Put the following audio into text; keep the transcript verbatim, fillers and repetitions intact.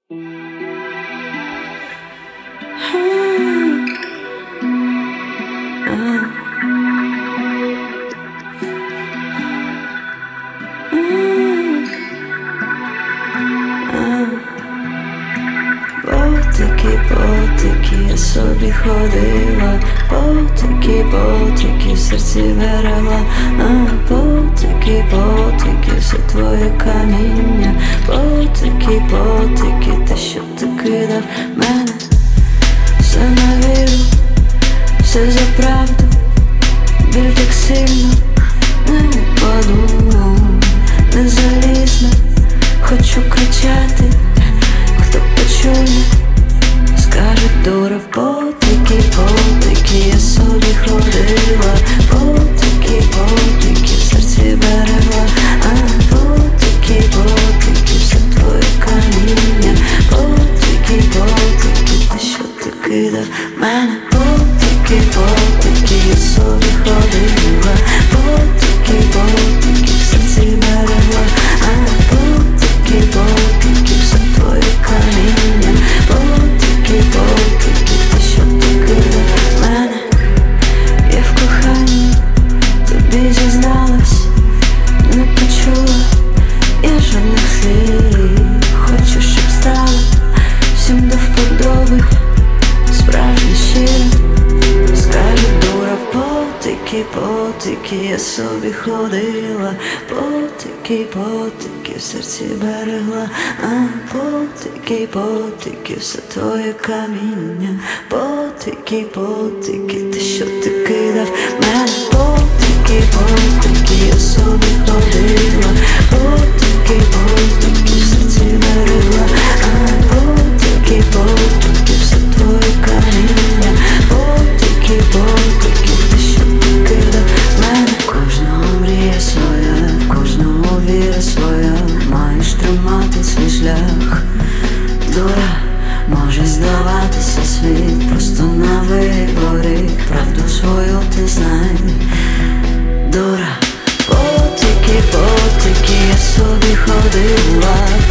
Потики, потики, я собі ходила, потики, потики, в серці берегла, а потики, потики, все твоє каміння, потики, потики, те, що ти кидав мене, все на віру, все за правду, біль так сильно не впаду, не залізна, хочу кричати, хто почує, скаже дура. Потики, потики, я собі ходила, потики, потики, в серці берегла, а потики, потики, все твоє каміння, потики, потики, те, що ти кидав мене, потики, потики, я собі ходила, потики, потики, в серці берегла, а потики, потики, все твоє каміння, потики, потики, те, що ти кидав мене. Я в коханні тобі зізналась, не почула я жодних слів, хочу, щоб стало всім до вподоби, справжнє щире, скаже дура. Потики, потики, я собі ходила, потики, потики, в серці берегла, а потики, потики, все твоє каміння, потики, потики, те, що ти кидав мене, потики, потики, я собі ходила, потики, потики, в серці берегла, а потики, потики, все твоє каміння, потики, потики, те, що ти кидав мене. В кожного мрія своя, в кожного віра своя, маєш тримати свій шлях. Дура, може здаватися світ просто на виборі, правду свою ти знай, дура. Потики, потики, я собі ходила,